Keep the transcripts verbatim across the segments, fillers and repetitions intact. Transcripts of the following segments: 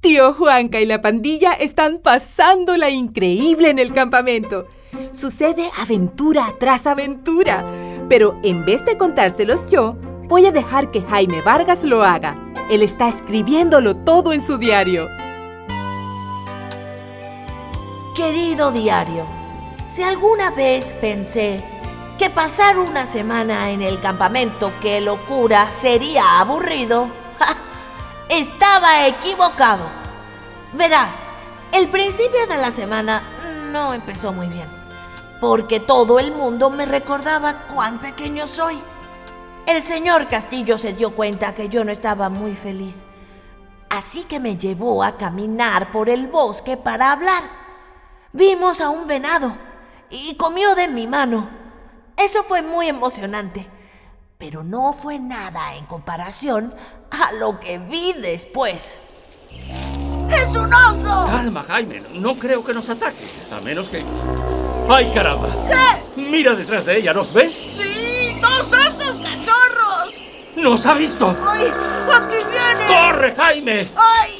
Tío Juanca y la pandilla están pasándola increíble en el campamento. Sucede aventura tras aventura. Pero en vez de contárselos yo, voy a dejar que Jaime Vargas lo haga. Él está escribiéndolo todo en su diario. Querido diario, si alguna vez pensé que pasar una semana en el campamento, qué locura, sería aburrido, ¡ja! Estaba equivocado. Verás, el principio de la semana no empezó muy bien, porque todo el mundo me recordaba cuán pequeño soy. El señor Castillo se dio cuenta que yo no estaba muy feliz, así que me llevó a caminar por el bosque para hablar. Vimos a un venado y comió de mi mano. Eso fue muy emocionante, pero no fue nada en comparación a lo que vi después. ¡Es un oso! Calma, Jaime. No creo que nos ataque, a menos que... ¡Ay, caramba! ¿Qué? Mira detrás de ella, ¿nos ves? ¡Sí! ¡Dos osos cachorros! ¡Nos ha visto! ¡Ay! ¡Aquí viene! ¡Corre, Jaime! ¡Ay!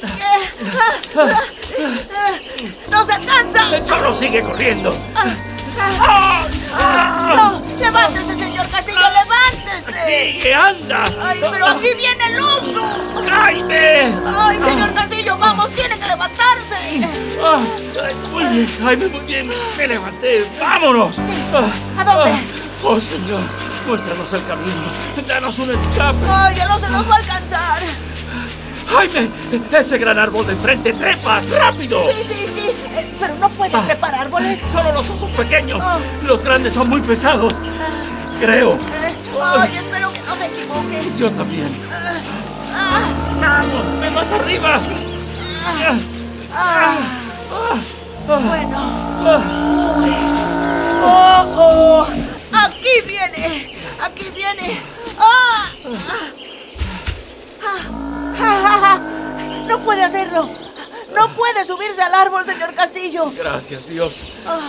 Eh, ¡No se alcanza! ¡El chorro sigue corriendo! ¡Ah! ¡No! ¡Levántese, señor Castillo! ¡Levántese! ¡Sigue, anda! ¡Ay, pero aquí viene el oso! ¡Jaime! ¡Ay, señor Castillo! ¡Vamos! ¡Tiene que levantarse! Ah, muy bien, Jaime, muy bien. Me levanté. ¡Vámonos! Sí. ¿A dónde? Ah, ¡Oh, señor! Muéstranos el camino. Danos un escape. ¡Ay, el oso nos va a alcanzar! ¡Jaime! ¡Ese gran árbol de enfrente! ¡Trepa! ¡Rápido! Sí, sí, sí. Eh, pero no puede Ah. trepar árboles. Solo los osos pequeños. Ah. Los grandes son muy pesados. Creo. Eh, ay, espero que no se equivoque. Yo también. Ah, ¡Vamos! ¡Ven más arriba! sí. Ah, Ah, ah, ah, bueno. ah. ¡Oh, oh! ¡Aquí viene! ¡Aquí viene! ¡Ah! ¡Ah! ¡Ah! ¡Ah! ¡No puede hacerlo! ¡No puede subirse al árbol, señor Castillo! Gracias, Dios. Ah.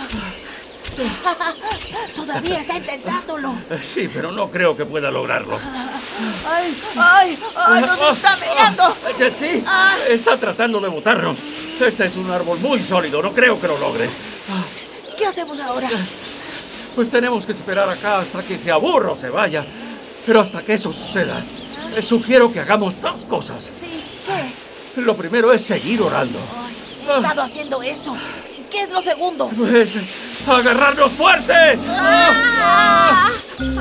Todavía está intentándolo. Sí, pero no creo que pueda lograrlo. ¡Ay! ¡Ay! ¡Ay! ¡Nos está meneando! Ah, sí, Ah. está tratando de botarnos. Este es un árbol muy sólido. No creo que lo logre. ¿Qué hacemos ahora? Pues tenemos que esperar acá hasta que se aburra o se vaya. Pero hasta que eso suceda, les sugiero que hagamos dos cosas. Sí, ¿qué? Lo primero es seguir orando. Ay, he estado haciendo eso. ¿Qué es lo segundo? Pues, agarrarnos fuerte. ¡Ah!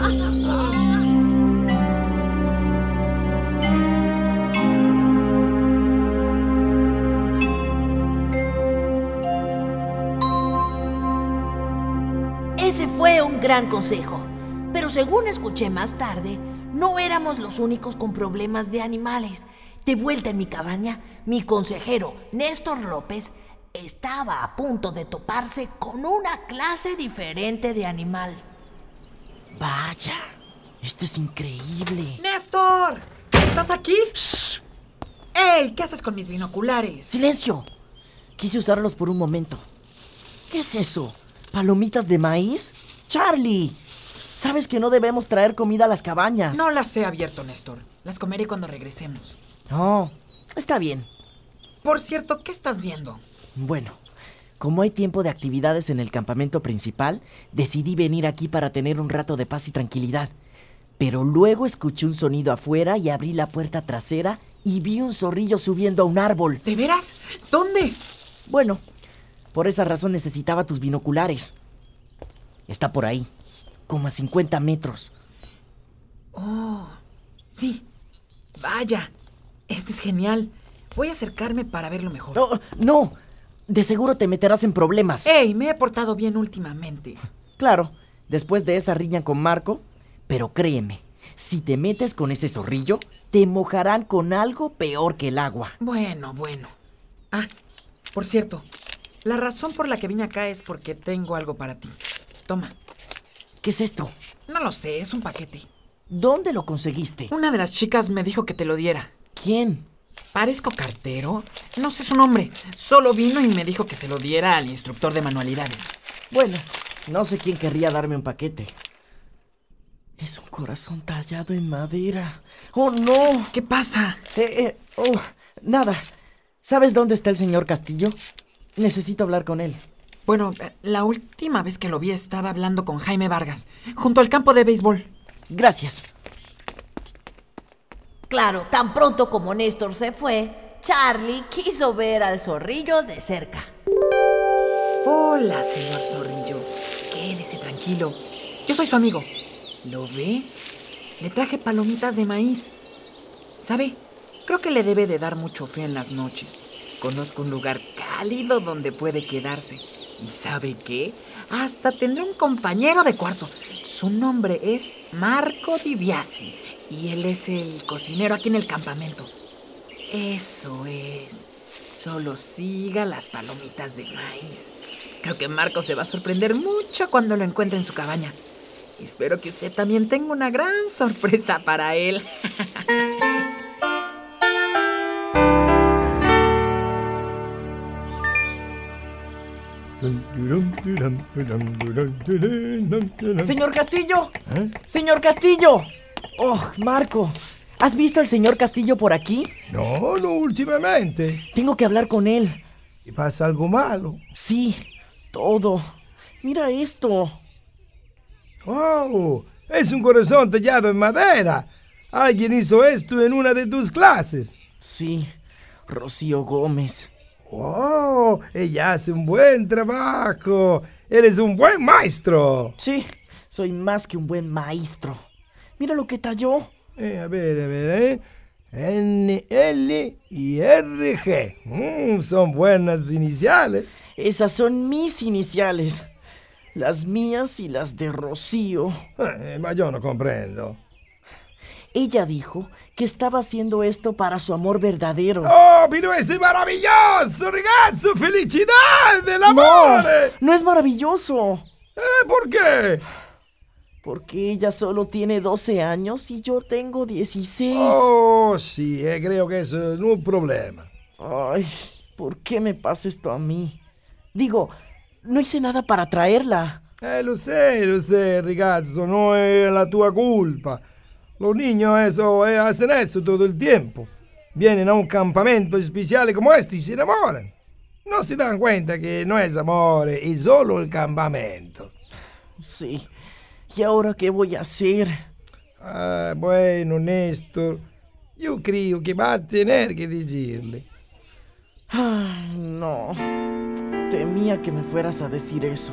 Ese fue un gran consejo, pero según escuché más tarde, no éramos los únicos con problemas de animales. De vuelta en mi cabaña, mi consejero, Néstor López, estaba a punto de toparse con una clase diferente de animal. Vaya, esto es increíble. ¡Néstor! ¿Estás aquí? ¡Shh! ¡Ey! ¿Qué haces con mis binoculares? ¡Silencio! Quise usarlos por un momento. ¿Qué es eso? ¿Palomitas de maíz? ¡Charlie! Sabes que no debemos traer comida a las cabañas. No las he abierto, Néstor. Las comeré cuando regresemos. No, está bien. Por cierto, ¿qué estás viendo? Bueno, como hay tiempo de actividades en el campamento principal, decidí venir aquí para tener un rato de paz y tranquilidad. Pero luego escuché un sonido afuera y abrí la puerta trasera y vi un zorrillo subiendo a un árbol. ¿De veras? ¿Dónde? Bueno, por esa razón necesitaba tus binoculares. Está por ahí, como a cincuenta metros. Oh, sí. Vaya, este es genial. Voy a acercarme para verlo mejor. No, no, de seguro te meterás en problemas. ¡Ey! Me he portado bien últimamente. Claro, después de esa riña con Marco, pero créeme, si te metes con ese zorrillo, te mojarán con algo peor que el agua. Bueno, bueno. Ah, por cierto, la razón por la que vine acá es porque tengo algo para ti. Toma. ¿Qué es esto? No lo sé, es un paquete. ¿Dónde lo conseguiste? Una de las chicas me dijo que te lo diera. ¿Quién? ¿Parezco cartero? No sé su nombre. Solo vino y me dijo que se lo diera al instructor de manualidades. Bueno, no sé quién querría darme un paquete. Es un corazón tallado en madera. ¡Oh, no! ¿Qué pasa? Eh, eh, oh, nada. ¿Sabes dónde está el señor Castillo? Necesito hablar con él. Bueno, la última vez que lo vi estaba hablando con Jaime Vargas, junto al campo de béisbol. Gracias. Claro, tan pronto como Néstor se fue, Charlie quiso ver al zorrillo de cerca. Hola, señor zorrillo. Quédese tranquilo. Yo soy su amigo. ¿Lo ve? Le traje palomitas de maíz. ¿Sabe? Creo que le debe de dar mucho frío en las noches. Conozco un lugar cálido donde puede quedarse. ¿Y sabe qué? Hasta tendré un compañero de cuarto. Su nombre es Marco Di Biasi. Y él es el cocinero aquí en el campamento. Eso es. Solo siga las palomitas de maíz. Creo que Marco se va a sorprender mucho cuando lo encuentre en su cabaña. Espero que usted también tenga una gran sorpresa para él. ¡Señor Castillo! ¿Eh? ¡Señor Castillo! ¡Oh, Marco! ¿Has visto al señor Castillo por aquí? No, no últimamente. Tengo que hablar con él. ¿Y pasa algo malo? Sí, todo. Mira esto. ¡Oh! Es un corazón tallado en madera. Alguien hizo esto en una de tus clases. Sí, Rocío Gómez. ¡Oh! Ella hace un buen trabajo. Eres un buen maestro. Sí, soy más que un buen maestro. Mira lo que talló. Eh, a ver, a ver, ¿eh? N, L y R, G. Mm, son buenas iniciales. Esas son mis iniciales. Las mías y las de Rocío. Eh, ma yo no comprendo. Ella dijo que estaba haciendo esto para su amor verdadero. ¡Oh, pero es maravilloso, ragazzo! ¡Felicidad del amor! No, no es maravilloso. Eh, ¿Por qué? Porque ella solo tiene doce años y yo tengo dieciséis. Oh, sí, eh, creo que eso no es un problema. Ay, ¿por qué me pasa esto a mí? Digo, no hice nada para traerla. Eh, lo sé, lo sé, ragazzo, no es la tua culpa. Los niños eso, eh, hacen eso todo el tiempo. Vienen a un campamento especial como este y se enamoran. No se dan cuenta que no es amor, es solo el campamento. Sí. ¿Y ahora qué voy a hacer? Ah, bueno, Néstor, yo creo que va a tener que decirle. Ay, no. Temía que me fueras a decir eso.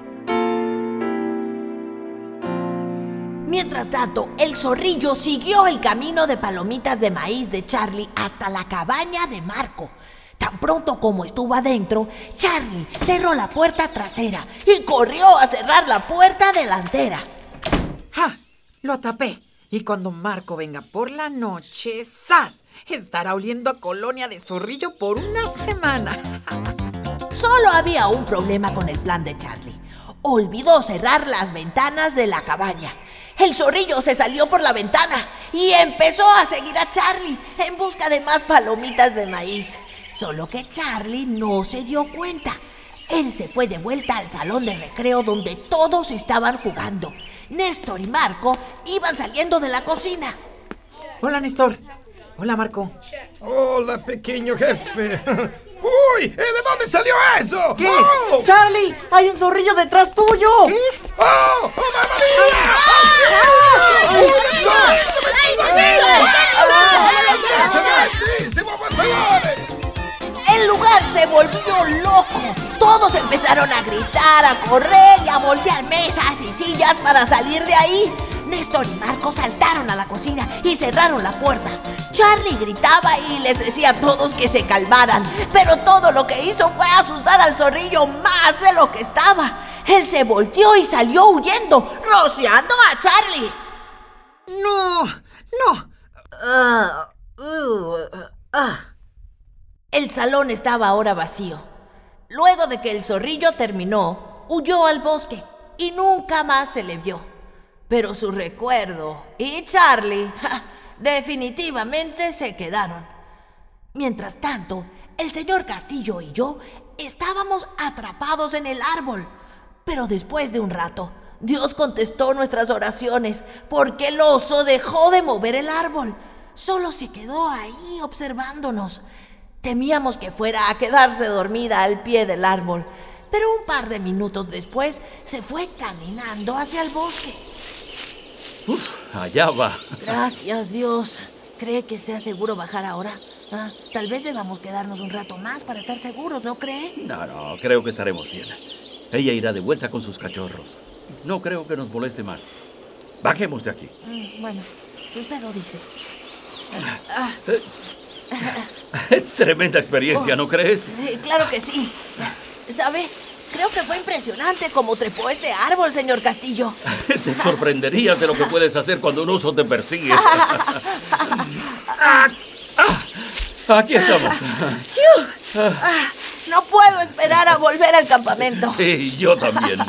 Mientras tanto, el zorrillo siguió el camino de palomitas de maíz de Charlie hasta la cabaña de Marco. Tan pronto como estuvo adentro, Charlie cerró la puerta trasera y corrió a cerrar la puerta delantera. ¡Ja! Lo atrapé. Y cuando Marco venga por la noche, ¡zas! Estará oliendo a colonia de zorrillo por una semana. Solo había un problema con el plan de Charlie. Olvidó cerrar las ventanas de la cabaña. El zorrillo se salió por la ventana y empezó a seguir a Charlie en busca de más palomitas de maíz. Solo que Charlie no se dio cuenta. Él se fue de vuelta al salón de recreo donde todos estaban jugando. Néstor y Marco iban saliendo de la cocina. Hola, Néstor. Hola, Marco. Hola, pequeño jefe. ¡Uy! ¿Eh, ¿De dónde salió eso? ¿Qué? ¡Oh! ¡Charlie! ¡Hay un zorrillo detrás tuyo! ¿Qué? ¡Oh! ¡Oh, mamma mía! ¡Por favor! El lugar se volvió loco. Todos empezaron a gritar, a correr y a voltear mesas y sillas para salir de ahí. Néstor y Marco saltaron a la cocina y cerraron la puerta. Charlie gritaba y les decía a todos que se calmaran, pero todo lo que hizo fue asustar al zorrillo más de lo que estaba. Él se volteó y salió huyendo, rociando a Charlie. No, no. Uh, uh, uh. El salón estaba ahora vacío. Luego de que el zorrillo terminó, huyó al bosque y nunca más se le vio. Pero su recuerdo y Charlie ja, definitivamente se quedaron. Mientras tanto, el señor Castillo y yo estábamos atrapados en el árbol. Pero después de un rato, Dios contestó nuestras oraciones porque el oso dejó de mover el árbol. Solo se quedó ahí observándonos. Temíamos que fuera a quedarse dormida al pie del árbol, pero un par de minutos después se fue caminando hacia el bosque. Uf, allá va. Gracias, Dios. ¿Cree que sea seguro bajar ahora? Ah, tal vez debamos quedarnos un rato más para estar seguros, ¿no cree? No, no, creo que estaremos bien. Ella irá de vuelta con sus cachorros. No creo que nos moleste más. Bajemos de aquí. Mm, bueno, usted lo dice. Tremenda experiencia, ¿no crees? Eh, claro que sí. ¿Sabe? Creo que fue impresionante cómo trepó este árbol, señor Castillo. Te sorprenderías de lo que puedes hacer cuando un oso te persigue. Ah, ah, aquí estamos. Ah, no puedo esperar a volver al campamento. Sí, yo también.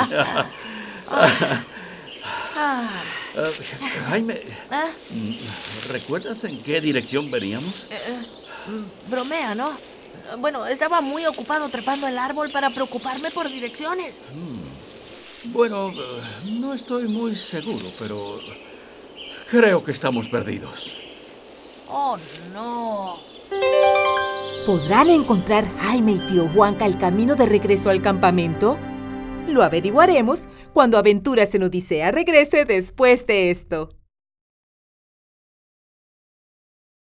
Ah, Uh, Jaime, ¿ah? ¿recuerdas en qué dirección veníamos? Eh, bromea, ¿no? Bueno, estaba muy ocupado trepando el árbol para preocuparme por direcciones. Hmm. Bueno, no estoy muy seguro, pero creo que estamos perdidos. Oh, no. ¿Podrán encontrar Jaime y tío Juanca el camino de regreso al campamento? Lo averiguaremos cuando Aventuras en Odisea regrese después de esto.